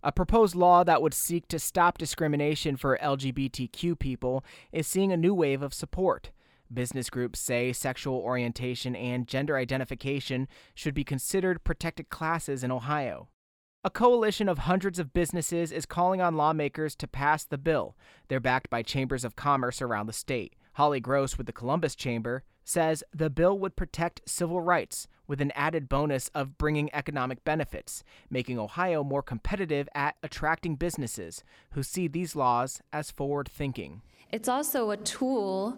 A proposed law that would seek to stop discrimination for LGBTQ people is seeing a new wave of support. Business groups say sexual orientation and gender identification should be considered protected classes in Ohio. A coalition of hundreds of businesses is calling on lawmakers to pass the bill. They're backed by chambers of commerce around the state. Holly Gross with the Columbus Chamber says the bill would protect civil rights with an added bonus of bringing economic benefits, making Ohio more competitive at attracting businesses who see these laws as forward-thinking. It's also a tool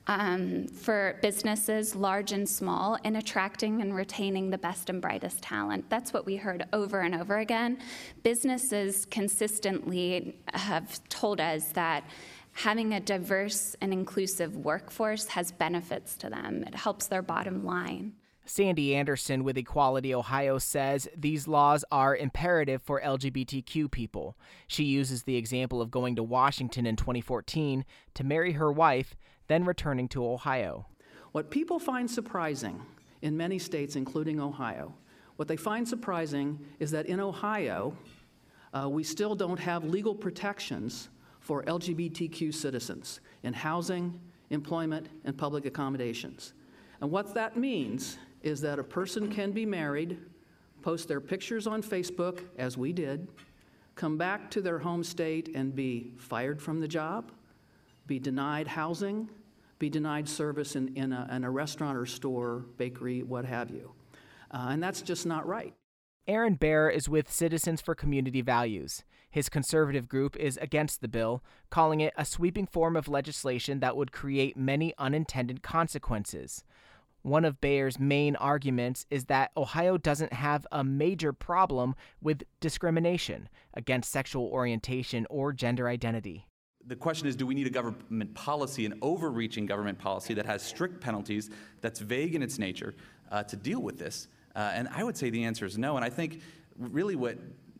for businesses, large and small, in attracting and retaining the best and brightest talent. That's what we heard over and over again. Businesses consistently have told us that having a diverse and inclusive workforce has benefits to them. It helps their bottom line. Sandy Anderson with Equality Ohio says these laws are imperative for LGBTQ people. She uses the example of going to Washington in 2014 to marry her wife, then returning to Ohio. What people find surprising in many states, including Ohio, what they find surprising is that in Ohio, we still don't have legal protections for LGBTQ citizens in housing, employment, and public accommodations. And what that means is that a person can be married, post their pictures on Facebook, as we did, come back to their home state and be fired from the job, be denied housing, be denied service in a restaurant or store, bakery, what have you. And that's just not right. Aaron Baer is with Citizens for Community Values. His conservative group is against the bill, calling it a sweeping form of legislation that would create many unintended consequences. One of Baer's main arguments is that Ohio doesn't have a major problem with discrimination against sexual orientation or gender identity. The question is, do we need a government policy, an overreaching government policy that has strict penalties, that's vague in its nature, to deal with this? And I would say the answer is no. And I think really what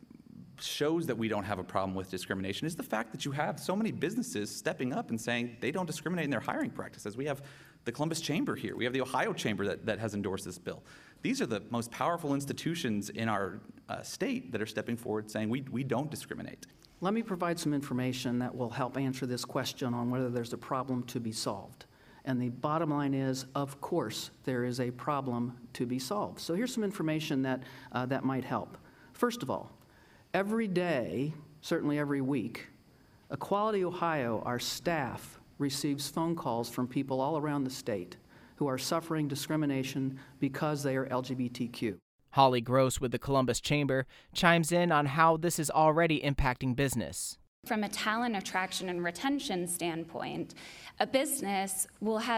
shows that we don't have a problem with discrimination is the fact that you have so many businesses stepping up and saying they don't discriminate in their hiring practices. We have the Columbus Chamber here. We have the Ohio Chamber that has endorsed this bill. These are the most powerful institutions in our state that are stepping forward saying we don't discriminate. Let me provide some information that will help answer this question on whether there's a problem to be solved. And the bottom line is, of course, there is a problem to be solved. So here's some information that might help. First of all, every day, certainly every week, Equality Ohio, our staff, receives phone calls from people all around the state who are suffering discrimination because they are LGBTQ. Holly Gross with the Columbus Chamber chimes in on how this is already impacting business. From a talent attraction and retention standpoint, a business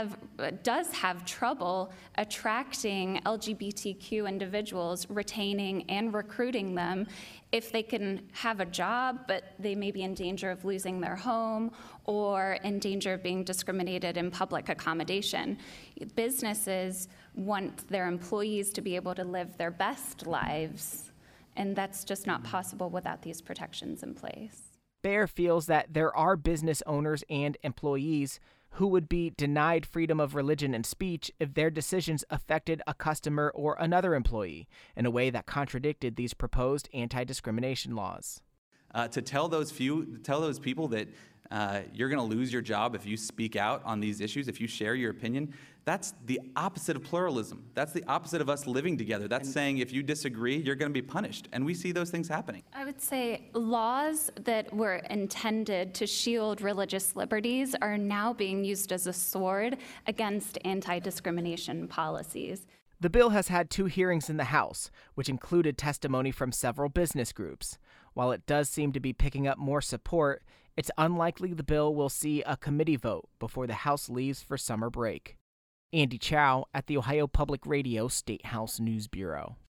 does have trouble attracting LGBTQ individuals, retaining and recruiting them if they can have a job, but they may be in danger of losing their home or in danger of being discriminated in public accommodation. Businesses want their employees to be able to live their best lives, and that's just not possible without these protections in place. Baer feels that there are business owners and employees who would be denied freedom of religion and speech if their decisions affected a customer or another employee in a way that contradicted these proposed anti-discrimination laws. To tell those people that you're going to lose your job if you speak out on these issues, if you share your opinion, that's the opposite of pluralism. That's the opposite of us living together. That's saying if you disagree, you're going to be punished. And we see those things happening. I would say laws that were intended to shield religious liberties are now being used as a sword against anti-discrimination policies. The bill has had 2 hearings in the House, which included testimony from several business groups. While it does seem to be picking up more support, it's unlikely the bill will see a committee vote before the House leaves for summer break. Andy Chow at the Ohio Public Radio State House News Bureau.